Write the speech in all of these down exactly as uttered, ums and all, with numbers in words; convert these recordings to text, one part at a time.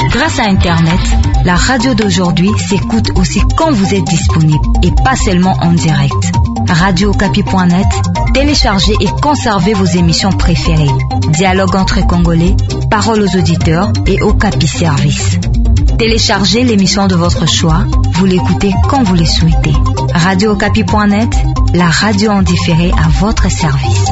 Grâce à Internet, la radio d'aujourd'hui s'écoute aussi quand vous êtes disponible et pas seulement en direct. radio okapi point net, téléchargez et conservez vos émissions préférées. Dialogue entre Congolais, paroles aux auditeurs et Okapi Service. Téléchargez l'émission de votre choix, vous l'écoutez quand vous le souhaitez. radio okapi point net, la radio en différé à votre service.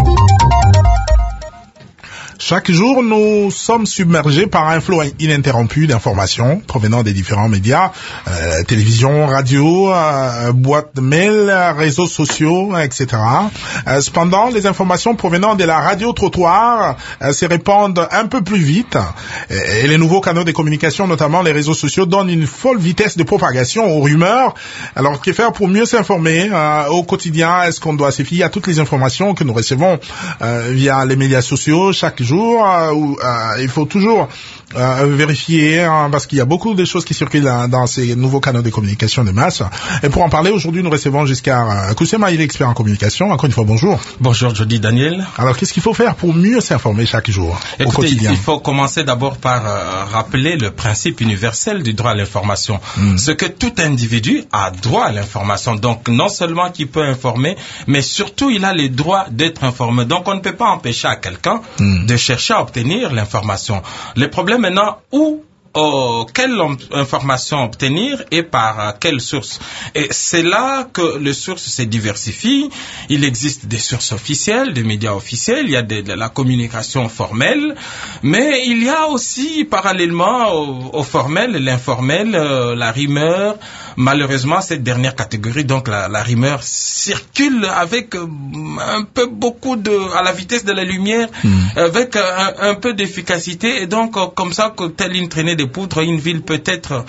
Chaque jour, nous sommes submergés par un flot ininterrompu d'informations provenant des différents médias, euh, télévision, radio, euh, boîte de mail, réseaux sociaux, et cetera. Euh, cependant, les informations provenant de la radio-trottoir euh, se répandent un peu plus vite et, et les nouveaux canaux de communication, notamment les réseaux sociaux, donnent une folle vitesse de propagation aux rumeurs. Alors, que faire pour mieux s'informer euh, au quotidien? Est-ce qu'on doit se fier à toutes les informations que nous recevons euh, via les médias sociaux chaque jour? Euh, où, euh, il faut toujours euh, vérifier hein, parce qu'il y a beaucoup de choses qui circulent hein, dans ces nouveaux canaux de communication de masse. Et pour en parler, aujourd'hui, nous recevons Giscard euh, Koussema, il est expert en communication. Encore une fois, bonjour. Bonjour, je dis Daniel. Alors, qu'est-ce qu'il faut faire pour mieux s'informer chaque jour? Écoutez, au quotidien? Il faut commencer d'abord par euh, rappeler le principe universel du droit à l'information. Mm. Ce que tout individu a droit à l'information. Donc, non seulement qu'il peut informer, mais surtout, il a le droit d'être informé. Donc, on ne peut pas empêcher à quelqu'un mm. de chercher à obtenir l'information. Le problème maintenant, où Oh, quelle information obtenir et par euh, quelle source. Et c'est là que les sources se diversifient. Il existe des sources officielles, des médias officiels, il y a de, de la communication formelle, mais il y a aussi parallèlement au, au formel, l'informel, euh, la rumeur. Malheureusement, cette dernière catégorie, donc la, la rumeur, circule avec euh, un peu beaucoup de, à la vitesse de la lumière, mmh. avec euh, un, un peu d'efficacité, et donc euh, comme ça, que telle une traînée de poudre, une ville peut être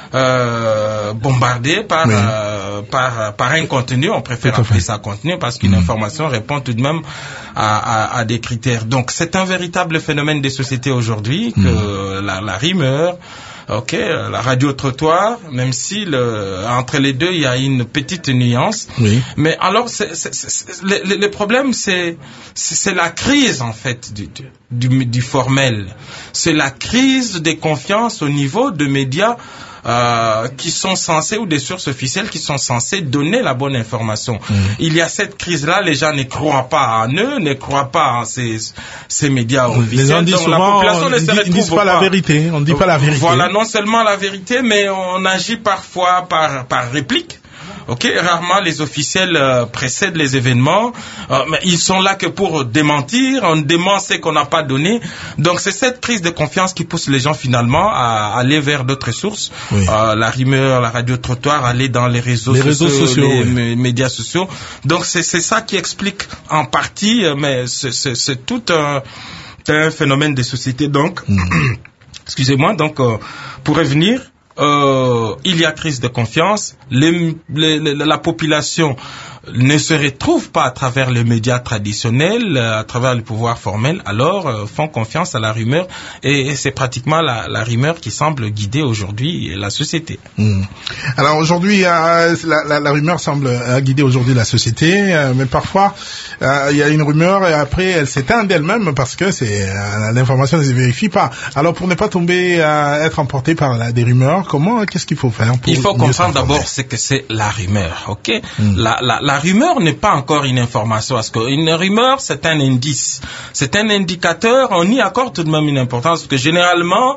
euh, bombardée par, oui. euh, par, par un contenu. On préfère appeler ça contenu parce qu'une mmh. information répond tout de même à, à, à des critères. Donc c'est un véritable phénomène des sociétés aujourd'hui, que mmh. la, la rumeur, ok, la radio-trottoir, même si le, entre les deux il y a une petite nuance. Oui. Mais alors, c'est, c'est, c'est, le, le problème, c'est, c'est la crise en fait du, du, du formel. C'est la crise des confiances au niveau de médias euh, qui sont censés, ou des sources officielles qui sont censées donner la bonne information. Mmh. Il y a cette crise-là, les gens ne croient pas en eux, ne croient pas en ces, ces médias officiels. Les gens disent souvent, la population ne se retrouve disent pas, pas la vérité. On ne dit pas la vérité. Voilà, non seulement la vérité, mais on agit parfois par, par réplique. Ok, rarement les officiels euh, précèdent les événements, euh, mais ils sont là que pour démentir, on dément ce qu'on n'a pas donné. Donc c'est cette crise de confiance qui pousse les gens finalement à aller vers d'autres sources, oui. euh, la rumeur, la radio-trottoir, aller dans les réseaux les sociaux, réseaux sociaux les oui. m- médias sociaux. Donc c'est, c'est ça qui explique en partie, mais c'est, c'est, c'est tout un, un phénomène des sociétés. Donc, mmh. excusez-moi, donc euh, pour revenir, Euh, il y a crise de confiance, les, les, les, la population ne se retrouve pas à travers les médias traditionnels, à travers le pouvoir formel, alors euh, font confiance à la rumeur, et, et c'est pratiquement la, la rumeur qui semble guider aujourd'hui la société. Mmh. Alors aujourd'hui, euh, la, la, la rumeur semble euh, guider aujourd'hui la société, euh, mais parfois euh, il y a une rumeur et après elle s'éteint d'elle-même parce que c'est euh, l'information ne se vérifie pas. Alors pour ne pas tomber, euh, être emporté par la, des rumeurs, comment, qu'est-ce qu'il faut faire pour Il faut comprendre s'informer? d'abord ce que c'est la rumeur, ok? Mmh. La, la, la rumeur n'est pas encore une information, parce qu'une rumeur, c'est un indice. C'est un indicateur, on y accorde tout de même une importance, parce que généralement,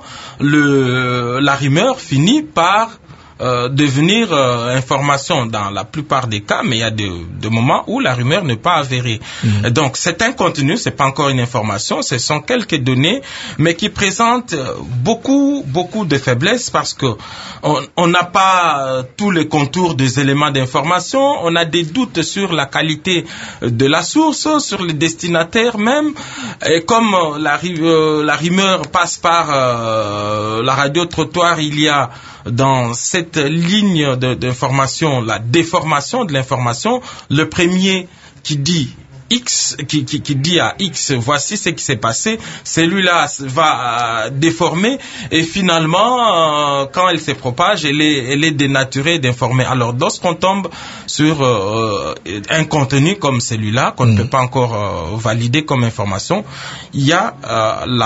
le, la rumeur finit par Euh, devenir euh, information dans la plupart des cas, mais il y a des de moments où la rumeur n'est pas avérée. Mmh. Donc c'est un contenu, c'est pas encore une information, ce sont quelques données, mais qui présentent beaucoup beaucoup de faiblesses parce que on n'a pas euh, tous les contours des éléments d'information, on a des doutes sur la qualité de la source, sur les destinataires même, et comme euh, la, euh, la rumeur passe par euh, la radio-trottoir, il y a dans cette ligne de, d'information, la déformation de l'information, le premier qui dit X, qui, qui, qui dit à X, voici ce qui s'est passé, celui-là va euh, déformer, et finalement, euh, quand elle se propage, elle est, elle est dénaturée d'informer. Alors, lorsqu'on tombe sur euh, un contenu comme celui-là, qu'on mmh. ne peut pas encore euh, valider comme information, il y a euh, la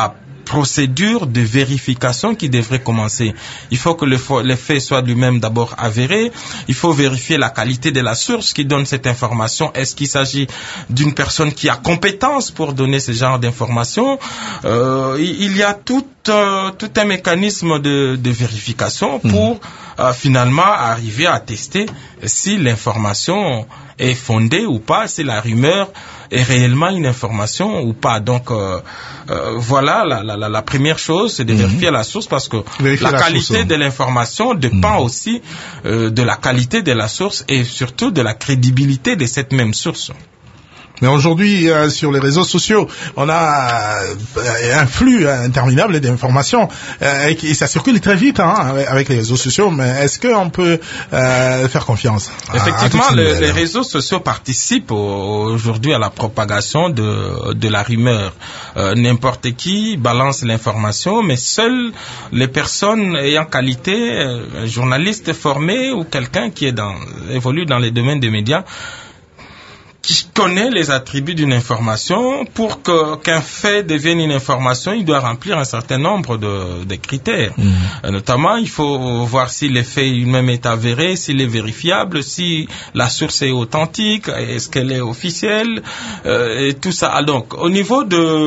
procédure de vérification qui devrait commencer. Il faut que le, le fait soit lui-même d'abord avéré. Il faut vérifier la qualité de la source qui donne cette information. Est-ce qu'il s'agit d'une personne qui a compétence pour donner ce genre d'informations? euh, Il y a tout, euh, tout un mécanisme de, de vérification pour mmh. euh, finalement arriver à tester si l'information est fondée ou pas, si la rumeur est réellement une information ou pas. Donc euh, euh, voilà la, la, la première chose, c'est de mmh. vérifier la source, parce que vérifier la, la qualité source, de l'information dépend mmh. aussi euh, de la qualité de la source et surtout de la crédibilité de cette même source. Mais aujourd'hui, euh, sur les réseaux sociaux, on a euh, un flux interminable d'informations euh, et, et ça circule très vite hein, avec les réseaux sociaux. Mais est-ce qu'on peut euh, faire confiance à, Effectivement, à le, les réseaux sociaux participent au, aujourd'hui à la propagation de, de la rumeur. Euh, n'importe qui balance l'information, mais seules les personnes ayant qualité, euh, un journaliste formé ou quelqu'un qui est dans, évolue dans les domaines des médias, qui connaît les attributs d'une information. Pour que qu'un fait devienne une information, il doit remplir un certain nombre de, de critères. Mmh. Euh, notamment, il faut voir si le fait lui-même est avéré, s'il est vérifiable, si la source est authentique, est-ce qu'elle est officielle, euh, et tout ça. Ah, donc, au niveau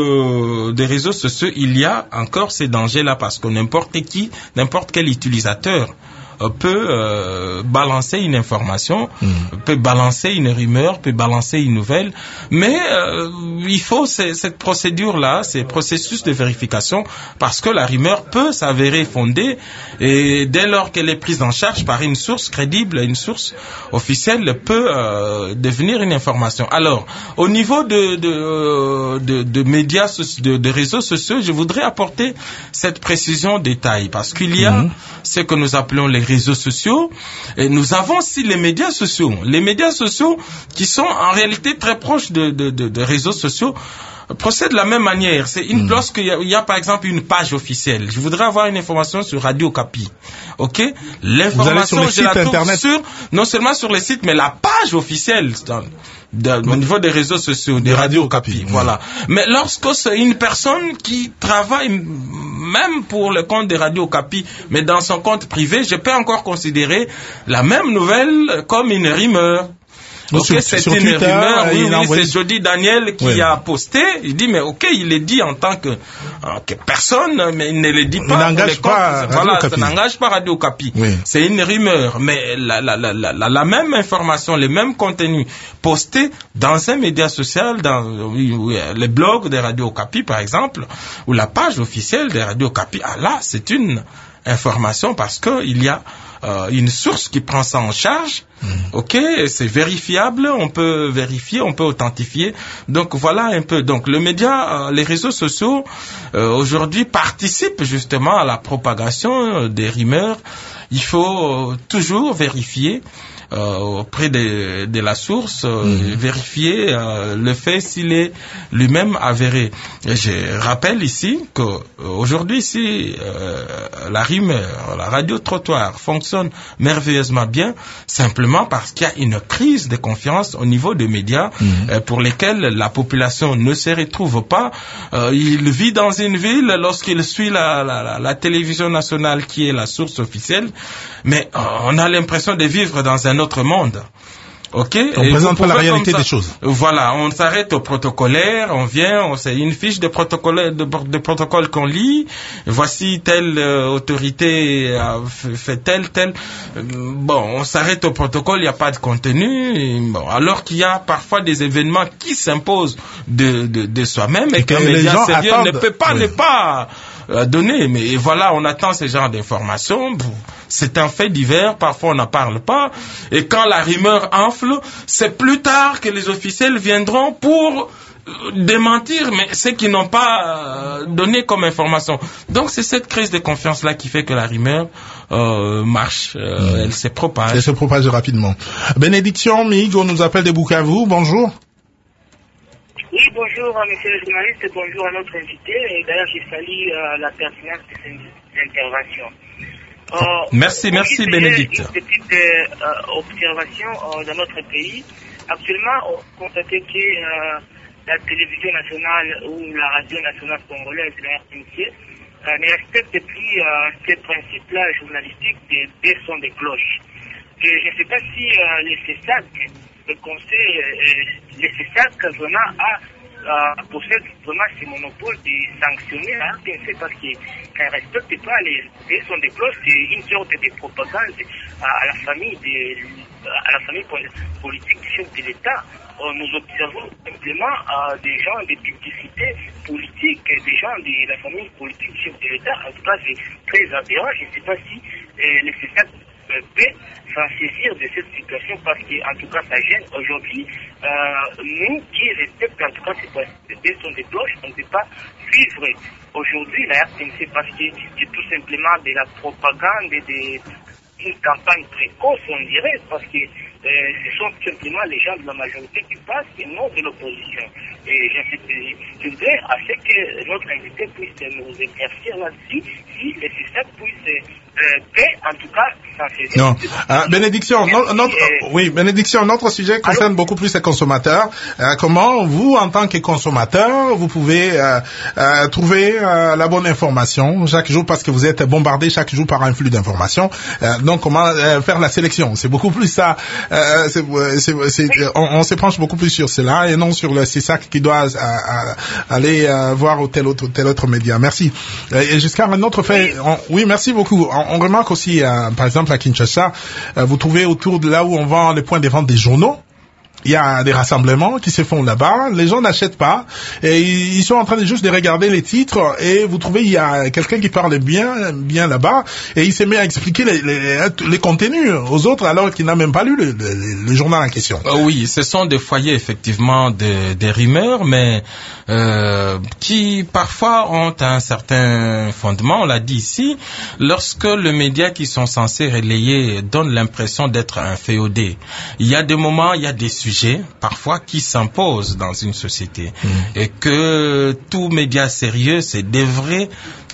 de des réseaux sociaux, il y a encore ces dangers-là, parce que n'importe qui, n'importe quel utilisateur peut euh, balancer une information, mmh. peut balancer une rumeur, peut balancer une nouvelle, mais euh, il faut ces, cette procédure-là, ces processus de vérification, parce que la rumeur peut s'avérer fondée, et dès lors qu'elle est prise en charge par une source crédible, une source officielle, peut euh, devenir une information. Alors, au niveau de, de, de, de médias, de, de réseaux sociaux, je voudrais apporter cette précision détail, parce qu'il y a mmh. ce que nous appelons les réseaux sociaux, et nous avons aussi les médias sociaux. Les médias sociaux qui sont en réalité très proches de, de, de, de réseaux sociaux procèdent de la même manière. C'est une, mmh. lorsqu'il y a, il y a par exemple une page officielle, je voudrais avoir une information sur Radio Okapi. Ok, l'information je la trouve internet. sur non seulement sur les sites, mais la page officielle dans, de, au niveau des réseaux sociaux, des Radio Okapi. Mmh. Voilà. Mais lorsque c'est une personne qui travaille même pour le compte des Radio Okapi, mais dans son compte privé, je peux encore considérer la même nouvelle comme une rumeur. Ok, sur, c'est sur une Twitter, rumeur, oui, oui, envoyé... c'est Jody Daniel qui oui. a posté, il dit, mais ok, il est dit en tant que, euh, que personne, mais il ne le dit pas. Il n'engage pas, voilà, ça n'engage pas Radio Okapi. Oui. C'est une rumeur, mais la, la, la, la, la même information, les mêmes contenus postés dans un média social, dans oui, oui, les blogs des Radio Okapi, par exemple, ou la page officielle des Radio Okapi, ah là, c'est une information parce que il y a Euh, une source qui prend ça en charge, mmh. ok, c'est vérifiable, on peut vérifier, on peut authentifier. Donc voilà un peu. Donc le média, euh, les réseaux sociaux euh, aujourd'hui participent justement à la propagation euh, des rumeurs. Il faut euh, toujours vérifier euh, auprès de, de la source, euh, mmh. vérifier euh, le fait s'il est lui-même avéré. Et je rappelle ici que euh, aujourd'hui, si euh, la rumeur, la radio-trottoir fonctionne merveilleusement bien, simplement parce qu'il y a une crise de confiance au niveau des médias mmh. euh, pour lesquels la population ne se retrouve pas. Euh, il vit dans une ville lorsqu'il suit la, la, la, la télévision nationale qui est la source officielle, mais euh, on a l'impression de vivre dans un autre monde. Ok. On présente pas la réalité des choses. Voilà, on s'arrête au protocolaire, on vient, on c'est une fiche de protocole de, de protocole qu'on lit. Voici telle euh, autorité a fait tel tel. Bon, on s'arrête au protocole, il n'y a pas de contenu. Et, bon, alors qu'il y a parfois des événements qui s'imposent de de, de soi-même et, et qu'un média sérieux attendent... ne peut pas oui. ne pas euh, donner. Mais voilà, on attend ce genre d'informations. C'est un fait divers, parfois on n'en parle pas. Et quand la rumeur enfle, c'est plus tard que les officiels viendront pour démentir, mais ceux qui n'ont pas donné comme information. Donc c'est cette crise de confiance-là qui fait que la rumeur euh, marche, euh, mmh. elle se propage. Elle se propage rapidement. Bénédiction Migo nous appelle de Bukavu, bonjour. Oui, bonjour monsieur le journaliste, bonjour à notre invité. Et d'ailleurs, je salue euh, la pertinence de cette intervention. Euh, merci, merci Bénédicte. Une petite euh, observation euh, dans notre pays. Actuellement, on constate que euh, la télévision nationale ou la radio nationale congolaise, la R T N C, euh, ne respecte plus euh, ces principes-là journalistiques des deux sons de cloche. Et je ne sais pas si euh, le C E S A C, le conseil, euh, le C E S A C vraiment a Euh, possède vraiment ce monopole de sanctionner la R T N C parce qu'elle ne respecte pas les, les sons de cloche. C'est une sorte de propagande à, à la famille de, à la famille politique du chef de l'État. Euh, nous observons simplement euh, des gens de publicité politique, des gens de la famille politique du chef de l'État. En tout cas, c'est très aberrant. Je ne sais pas si euh, le C E S A C peut s'en saisir de cette situation parce qu'en tout cas ça gêne. Aujourd'hui, euh, nous qui respectons en tout cas ces sons de cloche, on ne peut pas suivre aujourd'hui la R T N C parce que c'est tout simplement de la propagande, de une campagne précoce, on dirait, parce que euh, ce sont simplement les gens de la majorité qui passent et non de l'opposition. Et je voudrais à ce que notre invité puisse nous éclaircir là-dessus, si le C E S A C puisse euh, paix, en tout cas, ça fait... Non. Ah, bénédiction, no, notre, euh, oui, bénédiction, notre sujet concerne allô? beaucoup plus les consommateurs. Euh, comment vous, en tant que consommateur, vous pouvez euh, euh, trouver euh, la bonne information chaque jour, parce que vous êtes bombardé chaque jour par un flux d'informations. Euh, donc, comment euh, faire la sélection? C'est beaucoup plus ça. Euh, c'est, c'est, c'est, on, on se penche beaucoup plus sur cela et non sur le C E S A C qui doit à, à, aller euh, voir tel autre tel autre média. Merci. Et jusqu'à un autre fait. On, oui, merci beaucoup. On, on remarque aussi, euh, par exemple à Kinshasa, euh, vous trouvez autour de là où on vend les points de vente des journaux. Il y a des rassemblements qui se font là-bas, les gens n'achètent pas, et ils sont en train de juste de regarder les titres, et vous trouvez il y a quelqu'un qui parle bien, bien là-bas, et il se met à expliquer les, les, les contenus aux autres alors qu'il n'a même pas lu le, le, le journal en question. Euh, oui, ce sont des foyers effectivement de, des rumeurs, mais euh, qui parfois ont un certain fondement, on l'a dit ici, lorsque les médias qui sont censés relayer donnent l'impression d'être un féodé. Il y a des moments, il y a des sujets parfois qui s'imposent dans une société mmh. et que tout média sérieux c'est devrait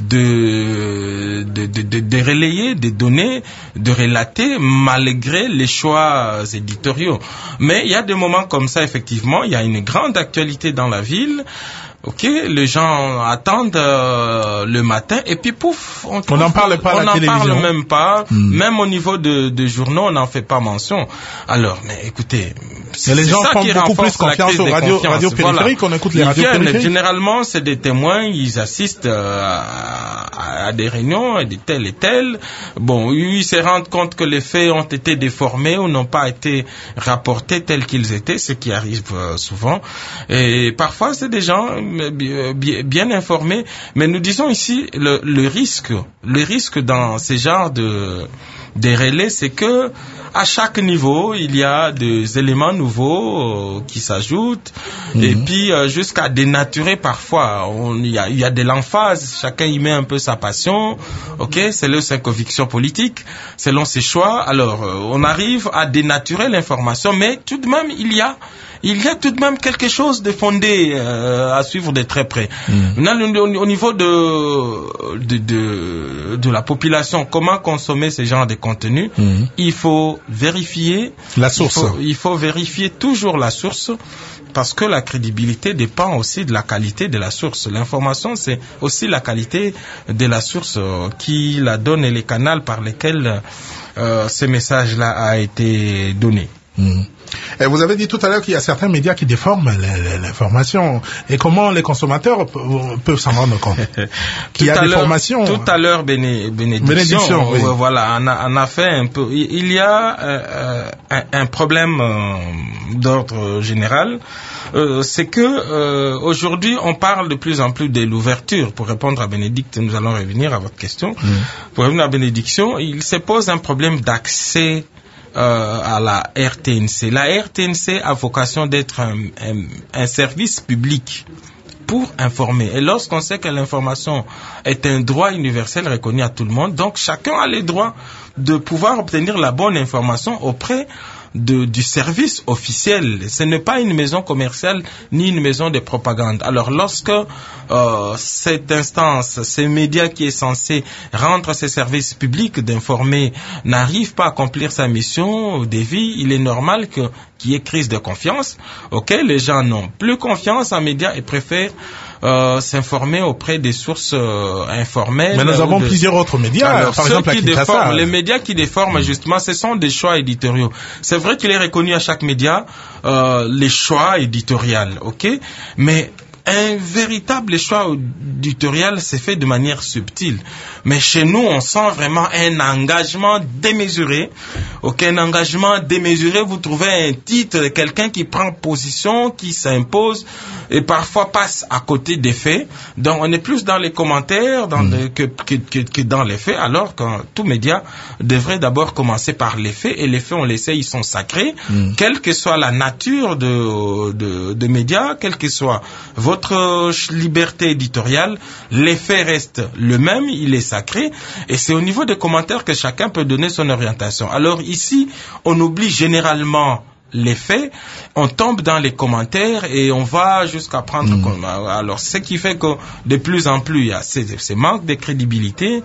de de, de de de relayer des données, de relater malgré les choix éditoriaux. Mais il y a des moments comme ça, effectivement, il y a une grande actualité dans la ville. Ok, les gens attendent euh, le matin et puis pouf, on n'en parle pas à la télévision. On n'en parle même pas, mmh. même au niveau de, de journaux, on n'en fait pas mention. Alors, mais écoutez, c'est, les c'est gens ça font qui beaucoup plus confiance aux radios radio périphériques, voilà. On écoute les ils radios viennent, périphériques. Généralement, c'est des témoins, ils assistent euh, à, à des réunions, et de tel et tel. Bon, ils se rendent compte que les faits ont été déformés ou n'ont pas été rapportés tels qu'ils étaient, ce qui arrive euh, souvent. Et parfois, c'est des gens Bien, bien informés, mais nous disons ici le, le risque, le risque dans ces genres de, de relais, c'est que à chaque niveau il y a des éléments nouveaux euh, qui s'ajoutent, mmh. et puis euh, jusqu'à dénaturer parfois. On, il y a, il y a de l'emphase, chacun y met un peu sa passion, ok, selon ses convictions politiques, selon ses choix. Alors euh, on arrive à dénaturer l'information, mais tout de même il y a Il y a tout de même quelque chose de fondé euh, à suivre de très près. Mmh. Maintenant, au niveau de, de de de la population, comment consommer ce genre de contenu, mmh. il faut vérifier la source. Il faut, il faut vérifier toujours la source, parce que la crédibilité dépend aussi de la qualité de la source. L'information, c'est aussi la qualité de la source euh, qui la donne et les canaux par lesquels euh, ce message-là a été donné. Mmh. Et vous avez dit tout à l'heure qu'il y a certains médias qui déforment l'information. Et comment les consommateurs peuvent s'en rendre compte qu'il y a des formations? Tout à l'heure, béné, bénédiction, bénédiction oui. Voilà, on a, on a fait un peu. Il y a euh, un, un problème euh, d'ordre général. Euh, c'est que euh, aujourd'hui, on parle de plus en plus de l'ouverture. Pour répondre à Bénédicte, nous allons revenir à votre question. Mmh. Pour revenir à Bénédiction, il se pose un problème d'accès Euh, à la R T N C. La R T N C a vocation d'être un, un, un service public pour informer. Et lorsqu'on sait que l'information est un droit universel reconnu à tout le monde, donc chacun a le droit de pouvoir obtenir la bonne information auprès de, du service officiel. Ce n'est pas une maison commerciale ni une maison de propagande. Alors lorsque euh, cette instance, ces médias qui est censé rendre ses services publics d'informer n'arrive pas à accomplir sa mission de vie, il est normal que qu'il y ait crise de confiance. Ok, les gens n'ont plus confiance en médias et préfèrent Euh, s'informer auprès des sources euh, informelles. Mais nous avons de... plusieurs autres médias. Alors, par ceux exemple, qui déforment, les médias qui déforment, justement, ce sont des choix éditoriaux. C'est vrai qu'il est reconnu à chaque média euh, les choix éditoriaux, ok, mais un véritable choix éditorial s'est fait de manière subtile. Mais chez nous, on sent vraiment un engagement démesuré. Aucun engagement démesuré, vous trouvez un titre de quelqu'un qui prend position, qui s'impose et parfois passe à côté des faits. Donc on est plus dans les commentaires dans mmh. le, que, que, que, que dans les faits, alors que tout média devrait d'abord commencer par les faits. Et les faits, on les sait, ils sont sacrés. Mmh. Quelle que soit la nature de, de, de médias, quelle que soit votre liberté éditoriale, les faits restent le même, il est sacré, et c'est au niveau des commentaires que chacun peut donner son orientation. Alors ici, on oublie généralement les faits, on tombe dans les commentaires et on va jusqu'à prendre mmh. comme, alors ce qui fait que de plus en plus il y a ces, ces manques de crédibilité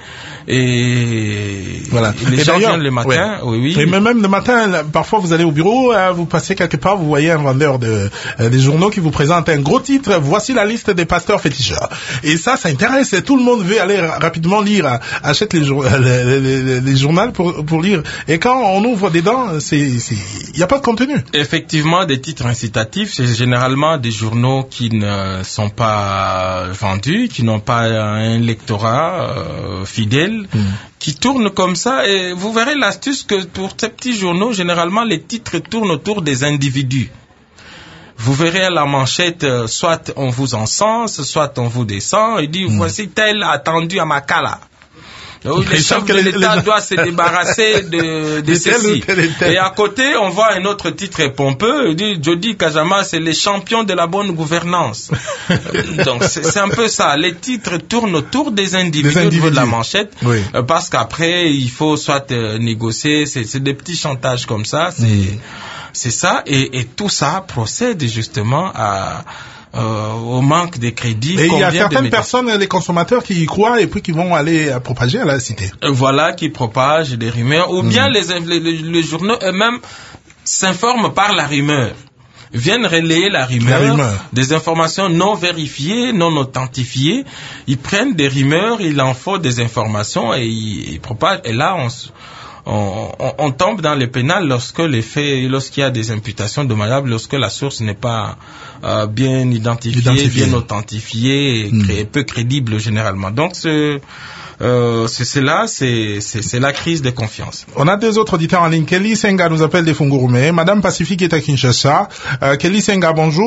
et, voilà. et les et gens viennent le matin, ouais. oui, oui. Et même le matin, là, parfois vous allez au bureau, euh, vous passez quelque part, vous voyez un vendeur de euh, des journaux qui vous présente un gros titre, voici la liste des pasteurs féticheurs. Et ça, ça intéresse, et tout le monde veut aller rapidement lire, achète les, jour, les, les, les, les journaux pour pour lire. Et quand on ouvre dedans, c'est c'est il y a pas de contenu. Effectivement, des titres incitatifs, c'est généralement des journaux qui ne sont pas vendus, qui n'ont pas un lectorat euh, fidèle, mmh. qui tournent comme ça. Et vous verrez l'astuce que pour ces petits journaux, généralement, les titres tournent autour des individus. Vous verrez à la manchette, euh, soit on vous encense, soit on vous descend, et dit, mmh. voici tel attendu à Makala. Le chef de l'État doit se débarrasser de, de ceci. Et à côté, on voit un autre titre pompeux, il dit Jody Kajama, c'est les champions de la bonne gouvernance. Donc c'est un peu ça. Les titres tournent autour des individus, des individus. Au niveau de la manchette, oui. Parce qu'après, il faut soit euh, négocier, c'est des petits chantages comme ça, c'est mmh. c'est ça, et, et tout ça procède justement à Euh, au manque de crédit. Et il y a certaines personnes, les consommateurs, qui y croient et puis qui vont aller euh, propager à la cité. Voilà, qui propagent des rumeurs, ou mmh. bien les, les, les, les journaux eux-mêmes s'informent par la rumeur, viennent relayer la rumeur, la rumeur, des informations non vérifiées, non authentifiées. Ils prennent des rumeurs, il en faut des informations et ils, ils propagent. Et là, on On, on, on tombe dans le pénal lorsque les faits, lorsqu'il y a des imputations dommageables, lorsque la source n'est pas euh, bien identifiée, Identifié. bien authentifiée, et mmh. cré, peu crédible généralement. Donc c'est euh, c'est là, c'est la crise de confiance. On a deux autres auditeurs en ligne. Kelly Senga nous appelle des Fungurume. Madame Pacifique est à Kinshasa. Euh, Kelly Senga, bonjour.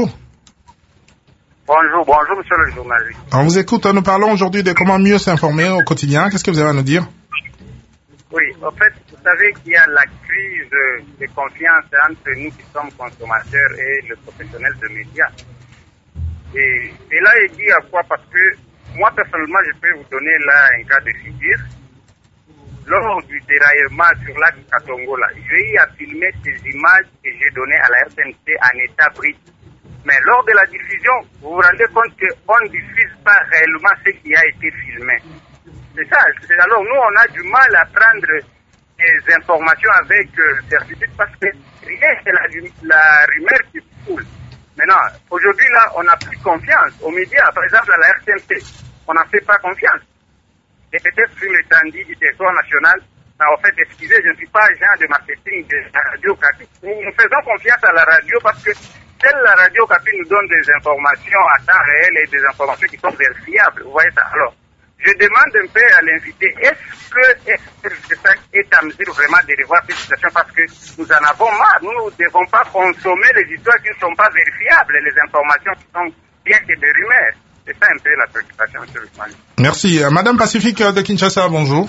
Bonjour, bonjour monsieur le journaliste. On vous écoute, nous parlons aujourd'hui de comment mieux s'informer au quotidien. Qu'est-ce que vous avez à nous dire? Oui, en fait, vous savez qu'il y a la crise de confiance entre nous qui sommes consommateurs et le professionnel de médias. Et, et là, il dit à quoi? Parce que moi, personnellement, je peux vous donner là un cas de figure. Lors du déraillement sur lac Katongo, là, j'ai eu à filmer ces images que j'ai données à la R T N C en état brut. Mais lors de la diffusion, vous vous rendez compte qu'on ne diffuse pas réellement ce qui a été filmé. C'est ça. Alors nous, on a du mal à prendre des informations avec euh, certitude parce que rien, c'est la, la rumeur qui coule. Maintenant, aujourd'hui, là, on n'a plus confiance aux médias. Par exemple, à la R T N C, on n'a fait pas confiance. Et peut-être sur l'étendue du territoire national, mais en fait, excusez, je ne suis pas agent de marketing de la radio Capi. Nous, nous faisons confiance à la radio parce que celle la radio Capi nous donne des informations à temps réel et des informations qui sont vérifiables. Vous voyez ça? Alors, je demande un peu à l'invité, est-ce que est-ce est à mesure vraiment de revoir cette situation parce que nous en avons marre. Nous ne devons pas consommer les histoires qui ne sont pas vérifiables, les informations qui sont bien que des rumeurs. C'est ça un peu la préoccupation, monsieur le journaliste. Merci. Madame Pacifique de Kinshasa, bonjour.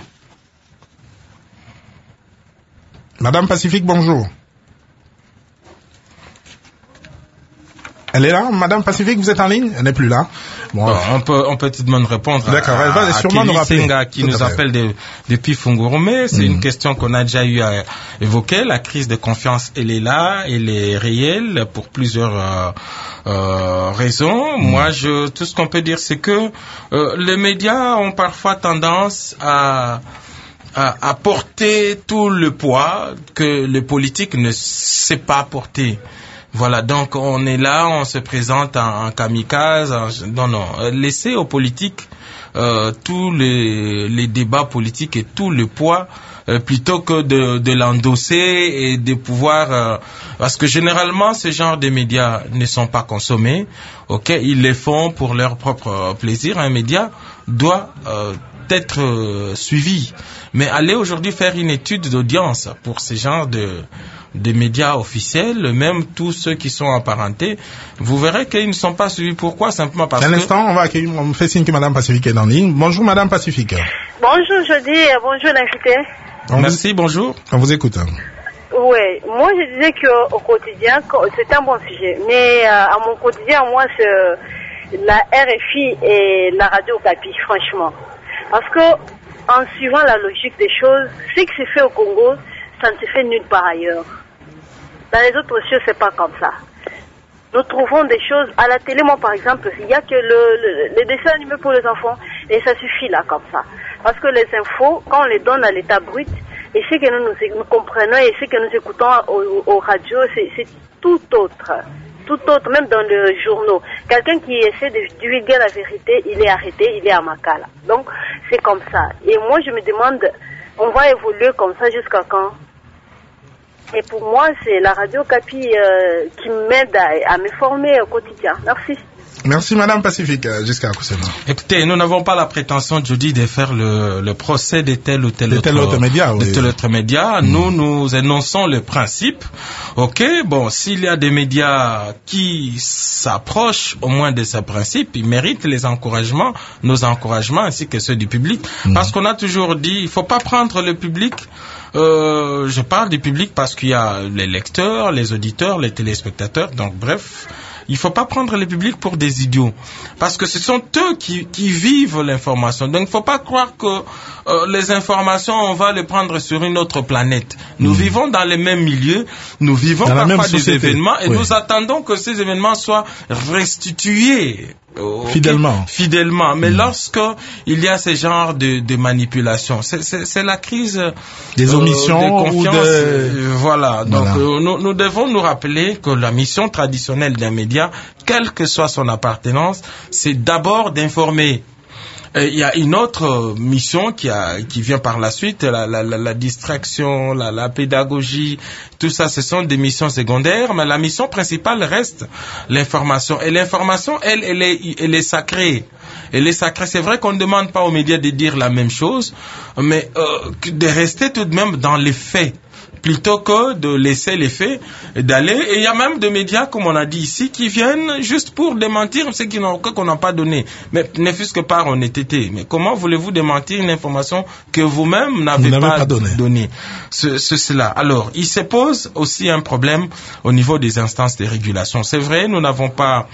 Madame Pacifique, bonjour. Elle est là, Madame Pacifique, vous êtes en ligne? Elle n'est plus là. Bon, bon, on peut, on peut tout de même répondre D'accord, à, elle va sûrement nous rappeler. Senga qui nous appelle de, depuis Fungurumé. C'est mmh. une question qu'on a déjà eu à évoquer. La crise de confiance, elle est là, elle est réelle pour plusieurs euh, euh, raisons. Mmh. Moi, je, tout ce qu'on peut dire, c'est que euh, les médias ont parfois tendance à À, à porter tout le poids que le politique ne sait pas porter. Voilà, donc on est là, on se présente en, en kamikaze. En, non, non, laissez aux politiques euh, tous les, les débats politiques et tout le poids euh, plutôt que de, de l'endosser et de pouvoir... Euh, parce que généralement, ce genre de médias ne sont pas consommés. Ok, ils les font pour leur propre plaisir. Un média doit euh, être euh, suivi. Mais allez aujourd'hui faire une étude d'audience pour ce genre de, de médias officiels, même tous ceux qui sont apparentés, vous verrez qu'ils ne sont pas suivis. Pourquoi? Simplement parce que... Un instant, on va accueillir, on me fait signe que Madame Pacifique est en ligne. Bonjour Madame Pacifique. Bonjour Jody, bonjour l'invité. On Merci, vous... bonjour. On vous écoute. Oui, moi je disais qu'au quotidien, c'est un bon sujet, mais euh, à mon quotidien, moi, c'est la R F I et la Radio Okapi, franchement. Parce que en suivant la logique des choses, ce qui se fait au Congo, ça ne se fait nulle part ailleurs. Dans les autres choses, c'est pas comme ça. Nous trouvons des choses à la télé, moi par exemple, il y a que le, le, les dessins animés pour les enfants, et ça suffit là comme ça. Parce que les infos, quand on les donne à l'état brut, et ce que nous, nous, nous comprenons et ce que nous écoutons aux, aux radios, c'est, c'est tout autre. Tout autre, même dans les journaux. Quelqu'un qui essaie de divulguer la vérité, il est arrêté, il est à Makala. Donc, c'est comme ça. Et moi, je me demande, on va évoluer comme ça jusqu'à quand? Et pour moi, c'est la Radio Okapi euh, qui m'aide à, à me former au quotidien. Merci. Merci Madame Pacifique, jusqu'à Kousséma. Écoutez, nous n'avons pas la prétention, Jody, de faire le, le procès de tel ou tel, de tel autre, autre média. De oui. tel autre média. Mmh. Nous, nous énonçons le principe. Ok, bon, s'il y a des médias qui s'approchent au moins de ce principe, ils méritent les encouragements, nos encouragements ainsi que ceux du public. Mmh. Parce qu'on a toujours dit, il faut pas prendre le public. Euh, je parle du public parce qu'il y a les lecteurs, les auditeurs, les téléspectateurs. Donc, bref. Il faut pas prendre le public pour des idiots, parce que ce sont eux qui, qui vivent l'information. Donc, il faut pas croire que euh, les informations, on va les prendre sur une autre planète. Nous mmh. vivons dans les mêmes milieux, nous vivons dans parfois des événements, et oui. nous attendons que ces événements soient restitués. Okay. Fidèlement. Fidèlement. Mais mmh. lorsque il y a ce genre de, de manipulation, c'est, c'est, c'est la crise des omissions euh, de confiance. Ou de... Euh, voilà. Donc, voilà. Euh, nous, nous devons nous rappeler que la mission traditionnelle d'un média, quelle que soit son appartenance, c'est d'abord d'informer. Il y a une autre mission qui, a, qui vient par la suite, la, la, la, la distraction, la, la pédagogie, tout ça, ce sont des missions secondaires, mais la mission principale reste l'information. Et l'information, elle, elle est, elle est sacrée. Elle est sacrée. C'est vrai qu'on ne demande pas aux médias de dire la même chose, mais euh, de rester tout de même dans les faits, plutôt que de laisser les faits d'aller. Et il y a même des médias, comme on a dit ici, qui viennent juste pour démentir ce qu'on n'a pas donné. Mais ne fût-ce que par honnêteté. Mais comment voulez-vous démentir une information que vous-même n'avez vous pas, pas donnée donné ce, ce, cela. Alors, il se pose aussi un problème au niveau des instances de régulation. C'est vrai, nous n'avons pas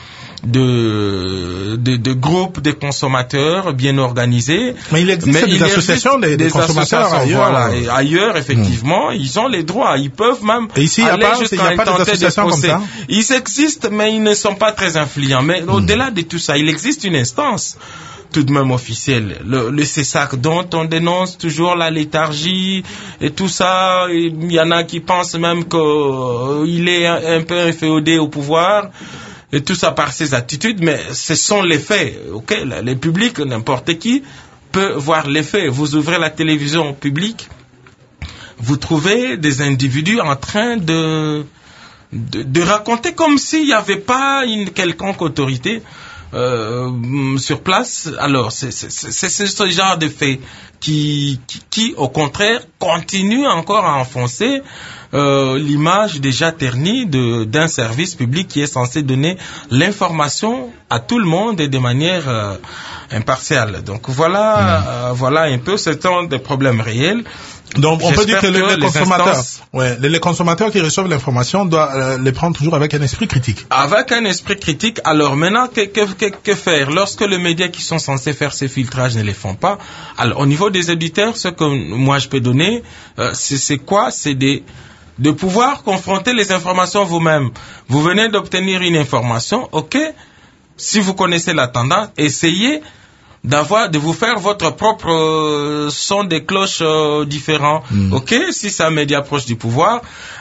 de, de, de groupes de consommateurs bien organisés. Mais il existe mais des il associations existe des, des, des consommateurs associations, ailleurs. Voilà, et ailleurs, effectivement, mmh. ils ont les droits. Ils peuvent même et ici, aller pas, jusqu'à y a pas des associations comme ça. Ils existent, mais ils ne sont pas très influents. Mais mmh. au-delà de tout ça, il existe une instance tout de même officielle, le, le C E S A C, dont on dénonce toujours la léthargie et tout ça. Il y en a qui pensent même qu'il euh, est un, un peu inféodé au pouvoir. Et tout ça par ses attitudes, mais ce sont les faits. Ok, les publics, n'importe qui peut voir les faits. Vous ouvrez la télévision publique, vous trouvez des individus en train de de, de raconter comme s'il n'y avait pas une quelconque autorité euh, sur place. Alors, c'est, c'est, c'est, c'est ce genre de faits qui, qui, qui, au contraire, continue encore à enfoncer euh, l'image déjà ternie de, d'un service public qui est censé donner l'information à tout le monde et de manière euh, impartiale. Donc voilà, mmh. euh, voilà un peu, ce sont des problèmes réels. Donc on J'espère peut dire que, que les, les consommateurs, instances... ouais, les, les consommateurs qui reçoivent l'information doivent euh, les prendre toujours avec un esprit critique. Avec un esprit critique. Alors maintenant, que, que, que, que faire lorsque les médias qui sont censés faire ces filtrages ne les font pas? Alors au niveau des éditeurs, ce que moi je peux donner, euh, c'est, c'est quoi? C'est des de pouvoir confronter les informations vous-même. Vous venez d'obtenir une information, ok? Si vous connaissez la tendance, essayez d'avoir, de vous faire votre propre euh, son des cloches euh, différents. Mm. Ok, si c'est un média proche du pouvoir,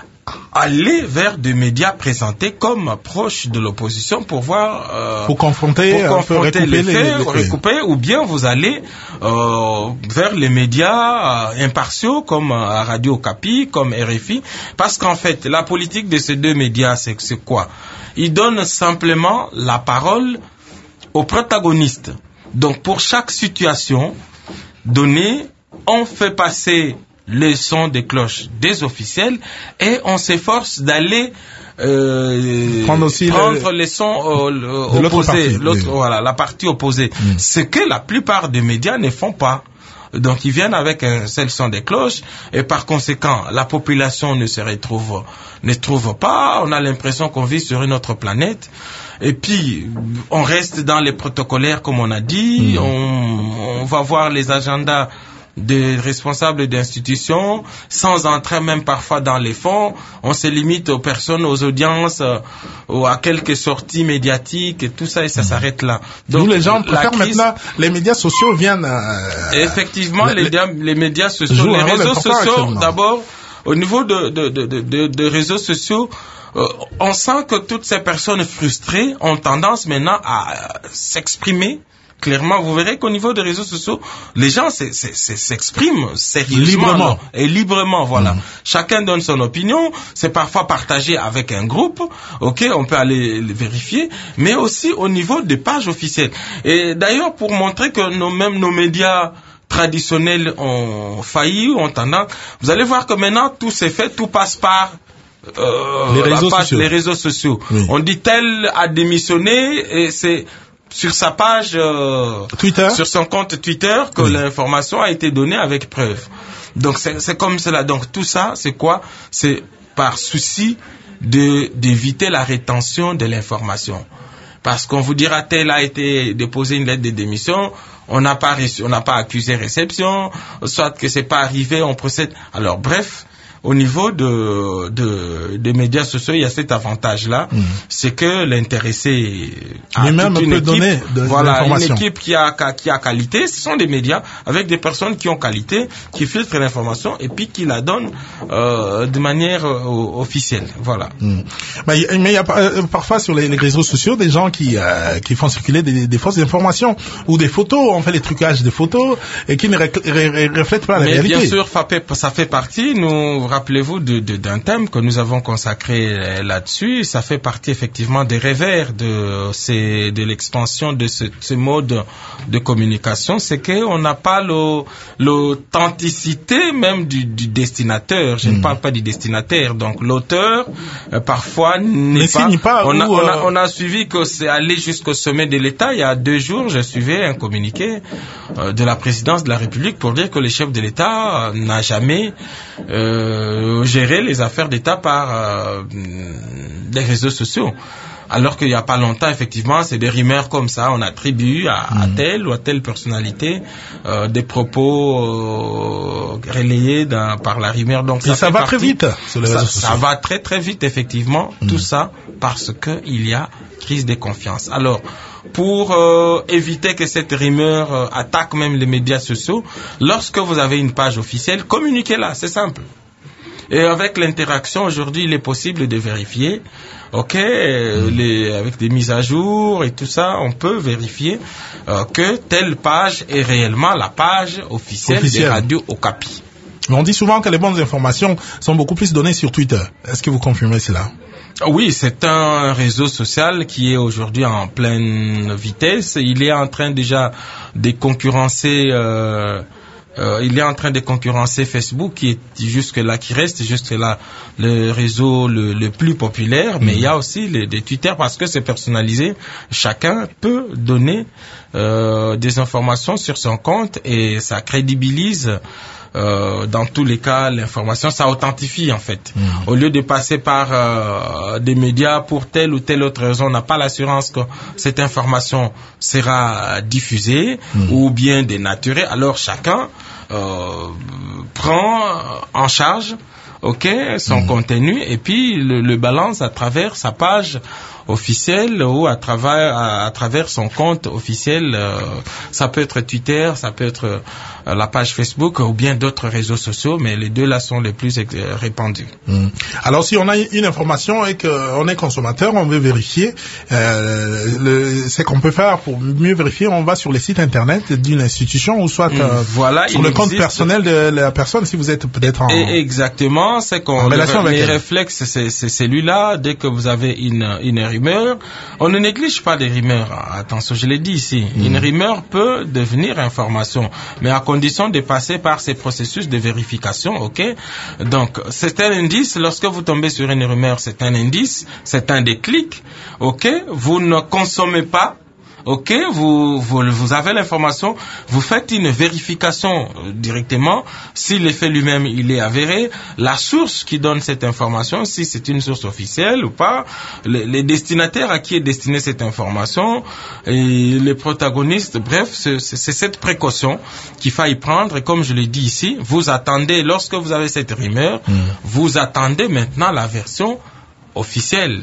allez vers des médias présentés comme proches de l'opposition pour voir, euh, pour confronter, pour confronter les faits, les, les... recouper, ou bien vous allez euh, vers les médias euh, impartiaux comme euh, Radio Okapi, comme R F I, parce qu'en fait, la politique de ces deux médias, c'est, c'est quoi? Ils donnent simplement la parole aux protagonistes. Donc, pour chaque situation donnée, on fait passer le son des cloches des officiels et on s'efforce d'aller euh, prendre, aussi prendre le, les sons euh, opposés, l'autre, oui. Voilà, la partie opposée. Mm. Ce que la plupart des médias ne font pas. Donc, ils viennent avec un seul son des cloches et par conséquent, la population ne se retrouve, ne trouve pas. On a l'impression qu'on vit sur une autre planète. Et puis, on reste dans les protocolaires, comme on a dit. Mmh. On, on va voir les agendas des responsables d'institutions, sans entrer même parfois dans les fonds. On se limite aux personnes, aux audiences, euh, à quelques sorties médiatiques et tout ça, et ça mmh. s'arrête là. Donc, nous, les gens préfèrent crise... maintenant, les médias sociaux viennent... Euh, Effectivement, les, les, les médias sociaux, les réseaux sociaux, d'abord, au niveau de, de, de, de, de, de réseaux sociaux, Euh, on sent que toutes ces personnes frustrées ont tendance maintenant à euh, s'exprimer clairement. Vous verrez qu'au niveau des réseaux sociaux, les gens c'est, c'est, c'est, s'expriment sérieusement librement. et librement. Voilà, mmh. Chacun donne son opinion. C'est parfois partagé avec un groupe. Ok, on peut aller le vérifier, mais aussi au niveau des pages officielles. Et d'ailleurs, pour montrer que nos, même nos médias traditionnels ont failli, ont tendance, vous allez voir que maintenant tout s'est fait, tout passe par Euh, les, réseaux page, sociaux. les réseaux sociaux. Oui. On dit tel a démissionné et c'est sur sa page euh, Twitter, sur son compte Twitter que oui. l'information a été donnée avec preuve. Donc c'est, c'est comme cela. Donc tout ça, c'est quoi? C'est par souci de d'éviter la rétention de l'information. Parce qu'on vous dira tel a été déposé une lettre de démission, on n'a pas reçu, on n'a pas accusé réception, soit que c'est pas arrivé, on procède. Alors bref. Au niveau de, de, des médias sociaux, il y a cet avantage-là, mmh. c'est que l'intéressé a même toute une peut équipe, donner de, voilà, de une équipe qui a, qui a qualité. Ce sont des médias avec des personnes qui ont qualité, qui filtrent l'information et puis qui la donnent euh, de manière euh, officielle. Voilà. Mmh. Mais il y a euh, parfois sur les, les réseaux sociaux des gens qui, euh, qui font circuler des, des fausses informations ou des photos. On fait les trucages des photos et qui ne ré, ré, ré, reflètent pas la Mais réalité. Bien sûr, ça fait, ça fait partie. Nous rappelez-vous de, de, d'un thème que nous avons consacré là-dessus. Ça fait partie effectivement des revers de, ces, de l'expansion de ce, ce mode de communication. C'est qu'on n'a pas le, l'authenticité même du, du destinataire. Je mmh. ne parle pas du destinataire. Donc l'auteur, euh, parfois, n'est pas... pas on, a, où, on, a, euh... on a suivi que c'est allé jusqu'au sommet de l'État. Il y a deux jours, je suivais un communiqué euh, de la présidence de la République pour dire que le chef de l'État euh, n'a jamais... Euh, gérer les affaires d'État par euh, des réseaux sociaux. Alors qu'il n'y a pas longtemps, effectivement, c'est des rumeurs comme ça. On attribue à, à telle ou à telle personnalité euh, des propos euh, relayés dans, par la rumeur. Donc ça, ça va partie, très vite sur les ça, réseaux sociaux. Ça va très très vite, effectivement. Mmh. Tout ça parce que il y a crise de confiance. Alors, pour euh, éviter que cette rumeur euh, attaque même les médias sociaux, lorsque vous avez une page officielle, communiquez-la. C'est simple. Et avec l'interaction, aujourd'hui, il est possible de vérifier, ok, euh, les, avec des mises à jour et tout ça, on peut vérifier euh, que telle page est réellement la page officielle, officielle. de Radio Okapi. Mais on dit souvent que les bonnes informations sont beaucoup plus données sur Twitter. Est-ce que vous confirmez cela? Oui, c'est un réseau social qui est aujourd'hui en pleine vitesse. Il est en train déjà de concurrencer... Euh, Euh, il est en train de concurrencer Facebook, qui est jusque-là, qui reste jusque-là le réseau le, le plus populaire, mais mmh. il y a aussi les, les Twitter parce que c'est personnalisé. Chacun peut donner euh, des informations sur son compte et ça crédibilise. Euh, dans tous les cas, l'information, ça authentifie en fait. Mmh. Au lieu de passer par euh, des médias pour telle ou telle autre raison, on n'a pas l'assurance que cette information sera diffusée mmh. ou bien dénaturée. Alors chacun euh, prend en charge, ok, son mmh. contenu et puis le, le balance à travers sa page officielle ou à travers à, à travers son compte officiel. Euh, ça peut être Twitter, ça peut être euh, la page Facebook ou bien d'autres réseaux sociaux, mais les deux là sont les plus euh, répandus. Mmh. Alors si on a une information et qu'on est consommateur, on veut vérifier, euh, le, c'est qu'on peut faire pour mieux vérifier, on va sur les sites internet d'une institution ou soit euh, mmh. voilà, sur le compte existe... personnel de la personne si vous êtes peut-être en et exactement, c'est qu'on le, les réflexes, c'est, c'est celui-là. Dès que vous avez une une rumeur, on ne néglige pas les rumeurs. Attention, je l'ai dit ici. Mmh. Une rumeur peut devenir information, mais à condition de passer par ces processus de vérification, ok? Donc, c'est un indice. Lorsque vous tombez sur une rumeur, c'est un indice, c'est un déclic, ok? Vous ne consommez pas. Ok, vous, vous, vous avez l'information, vous faites une vérification directement, si l'effet lui-même il est avéré, la source qui donne cette information, si c'est une source officielle ou pas, les, les destinataires à qui est destinée cette information, et les protagonistes, bref, c'est, c'est cette précaution qu'il faille prendre, et comme je l'ai dit ici, vous attendez, lorsque vous avez cette rumeur, mmh. vous attendez maintenant la version officielle.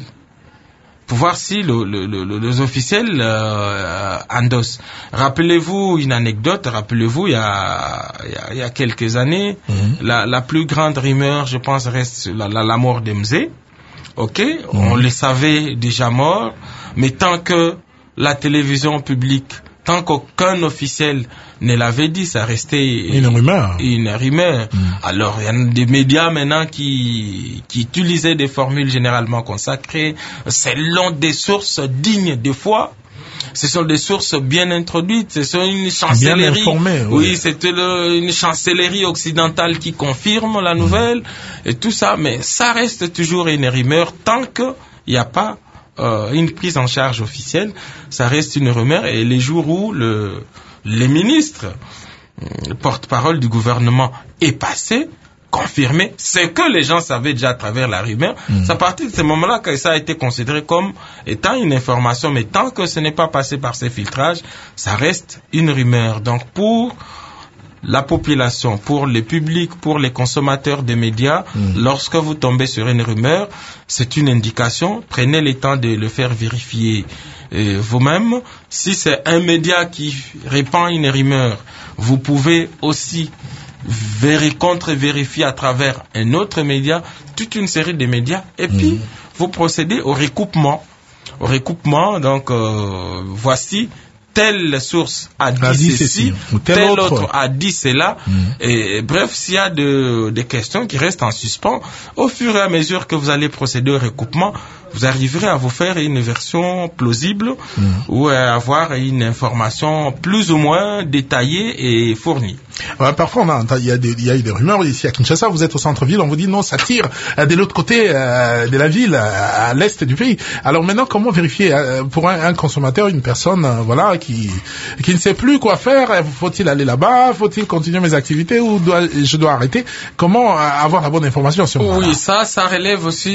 Pour voir si le, le, le, les officiels euh, endossent. Rappelez-vous une anecdote, rappelez-vous il y a, il y a, il y a quelques années, mmh. la, la plus grande rumeur, je pense, reste la, la, la mort d'Emzé. Ok, mmh. on le savait déjà mort, mais tant que la télévision publique, tant qu'aucun officiel ne l'avait dit, ça restait une rumeur. Une rumeur. Mmh. Alors, il y a des médias maintenant qui, qui utilisaient des formules généralement consacrées, selon des sources dignes de foi. Ce sont des sources bien introduites, ce sont une chancellerie. Bien informées, oui. Oui, c'était le, une chancellerie occidentale qui confirme la nouvelle, mmh. et tout ça, mais ça reste toujours une rumeur tant qu'il n'y a pas euh, une prise en charge officielle, ça reste une rumeur, et les jours où le les ministres, le porte-parole du gouvernement est passé, confirmé, ce que les gens savaient déjà à travers la rumeur, mmh. c'est à partir de ce moment-là que ça a été considéré comme étant une information, mais tant que ce n'est pas passé par ces filtrages, ça reste une rumeur. Donc pour la population, pour le public, pour les consommateurs des médias, mmh. lorsque vous tombez sur une rumeur, c'est une indication, prenez le temps de le faire vérifier euh, vous-même. Si c'est un média qui répand une rumeur, vous pouvez aussi véri- contre-vérifier à travers un autre média, toute une série de médias, et puis mmh. vous procédez au recoupement. Au recoupement, donc euh, voici telle source a dit, a dit ceci, ou tel telle autre. autre a dit cela. Mmh. Et, et bref, s'il y a de, des questions qui restent en suspens, au fur et à mesure que vous allez procéder au recoupement, vous arriverez à vous faire une version plausible mmh. ou à avoir une information plus ou moins détaillée et fournie. Ouais, parfois, on a, il y a des, il y a eu des rumeurs ici à Kinshasa. Vous êtes au centre-ville, on vous dit non, ça tire euh, de l'autre côté euh, de la ville, à, à l'est du pays. Alors maintenant, comment vérifier euh, pour un, un consommateur, une personne, euh, voilà, qui qui ne sait plus quoi faire? Faut-il aller là-bas? Faut-il continuer mes activités ou dois, je dois arrêter? Comment euh, avoir la bonne information sur moi? Oui, ça, ça relève aussi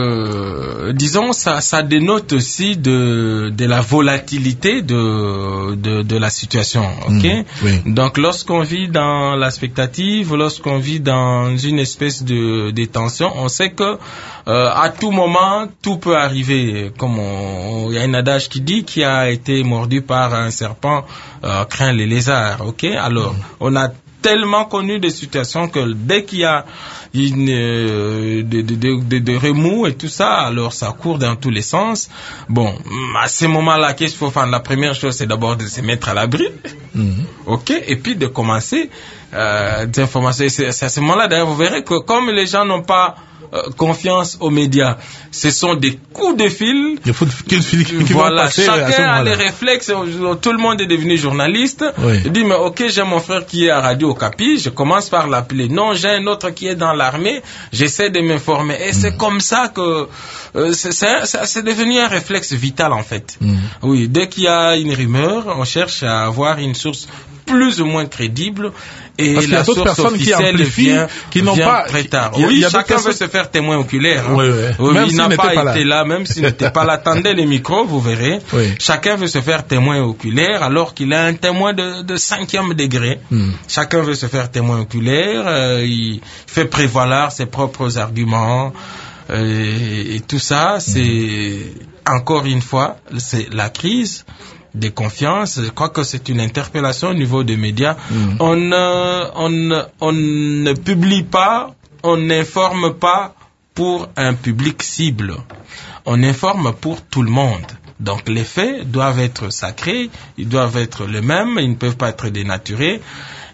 de, disons, ça, ça dénote aussi de de la volatilité de de, de la situation. Ok. Mmh, oui. Donc, lorsqu'on vit dans la spectative, lorsqu'on vit dans une espèce de, de tension, on sait que euh, à tout moment tout peut arriver. Comme il y a un adage qui dit qui a été mordu par un serpent euh, craint les lézards. Ok, alors mmh. on a tellement connu des situations que dès qu'il y a une euh, de, de, de, de, de remous et tout ça, alors ça court dans tous les sens. Bon, à ce moment-là, qu'est-ce qu'il faut faire? La première chose, c'est d'abord de se mettre à l'abri, mmh. ok, et puis de commencer euh, des informations. C'est, c'est à ce moment-là, d'ailleurs, vous verrez que comme les gens n'ont pas euh, confiance aux médias. Ce sont des coups de fil. Il faut qu'ils fil qui voilà, vont passer chacun a les réflexes. Tout le monde est devenu journaliste. Oui. Il dit mais ok, j'ai mon frère qui est à Radio Okapi, je commence par l'appeler. Non, j'ai un autre qui est dans l'armée, j'essaie de m'informer. Et mmh. c'est comme ça que euh, c'est, c'est, c'est devenu un réflexe vital en fait. Mmh. Oui, dès qu'il y a une rumeur, on cherche à avoir une source plus ou moins crédible. Et parce qu'il y a d'autres personnes qui amplifient, vient, qui n'ont vient pas. Très tard. Il y a, oui, il y a chacun personnes... veut se faire témoin oculaire. Hein. Oui, oui. Oui, même il n'a pas, pas été là. là, même s'il n'était pas là. Tendez les micros, vous verrez. Oui. Chacun veut se faire témoin oculaire, alors qu'il a un témoin de, de cinquième degré. Hmm. Chacun veut se faire témoin oculaire. Euh, il fait prévaloir ses propres arguments. Euh, et, et tout ça, c'est hmm. encore une fois, c'est la crise de confiance. Je crois que c'est une interpellation au niveau des médias. Mmh. On, ne, on, ne, on ne publie pas, on n'informe pas pour un public cible. On informe pour tout le monde. Donc les faits doivent être sacrés, ils doivent être les mêmes, ils ne peuvent pas être dénaturés.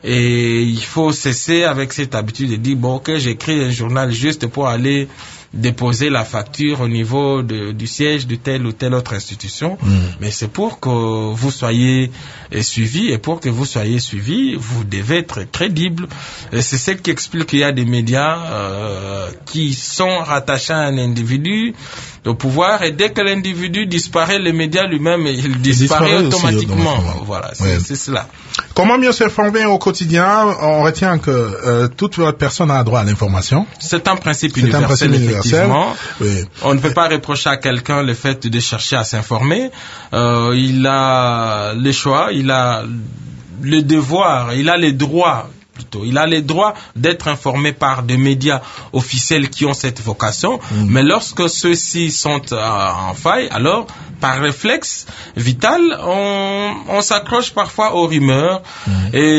Et il faut cesser avec cette habitude de dire, bon, ok, j'écris un journal juste pour aller déposer la facture au niveau de, du siège de telle ou telle autre institution, mmh. mais c'est pour que vous soyez suivis, et pour que vous soyez suivis, vous devez être crédible. Et c'est ce qui explique qu'il y a des médias euh, qui sont rattachés à un individu au pouvoir, et dès que l'individu disparaît, le média lui-même, il disparaît, il disparaît automatiquement. Aussi, voilà, c'est, ouais. c'est cela. Comment mieux s'informer au quotidien? On retient que euh, toute personne a droit à l'information. C'est un principe c'est universel, un principe effectivement. Oui. On ne peut pas reprocher à quelqu'un le fait de chercher à s'informer. Euh, il a le choix, il a le devoir, il a les droits. Plutôt. Il a les droits d'être informé par des médias officiels qui ont cette vocation, mmh. mais lorsque ceux-ci sont euh, en faille, alors, par réflexe vital, on, on s'accroche parfois aux rumeurs, mmh.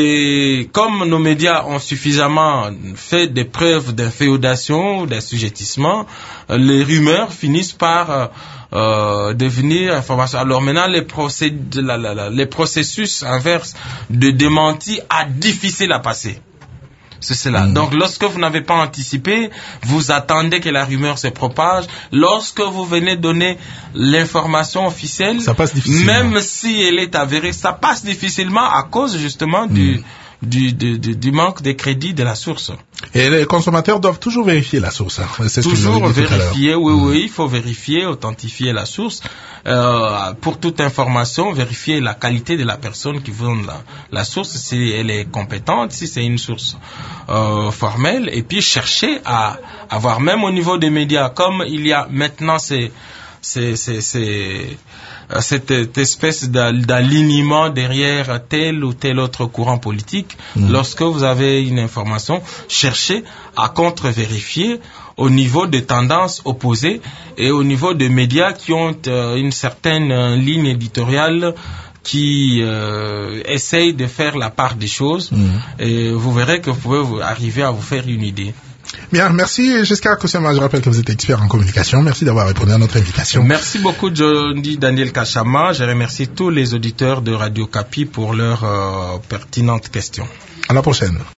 et comme nos médias ont suffisamment fait des preuves d'inféodation ou d'assujettissement, les rumeurs finissent par euh, Euh, devenir information. Alors maintenant, les, procéd... la, la, la, les processus inverses de démenti a difficile à passer. C'est cela. Mmh. Donc, lorsque vous n'avez pas anticipé, vous attendez que la rumeur se propage. Lorsque vous venez donner l'information officielle, ça passe difficilement. Même si elle est avérée, ça passe difficilement à cause justement mmh. du Du, du, du, du manque de crédit de la source. Et les consommateurs doivent toujours vérifier la source. Hein. C'est toujours ce vérifier, oui, mmh. oui, il faut vérifier, authentifier la source. Euh, pour toute information, vérifier la qualité de la personne qui vous donne la, la source, si elle est compétente, si c'est une source euh, formelle, et puis chercher à avoir, même au niveau des médias, comme il y a maintenant ces, ces, ces, ces cette espèce d'alignement derrière tel ou tel autre courant politique. Mmh. Lorsque vous avez une information, cherchez à contre-vérifier au niveau des tendances opposées et au niveau des médias qui ont euh, une certaine euh, ligne éditoriale qui euh, essaye de faire la part des choses. Mmh. Et vous verrez que vous pouvez arriver à vous faire une idée. Bien, merci Jessica Koussema, je rappelle que vous êtes expert en communication. Merci d'avoir répondu à notre invitation. Merci beaucoup Johnny Daniel Kachama. Je remercie tous les auditeurs de Radio Okapi pour leurs euh, pertinentes questions. À la prochaine.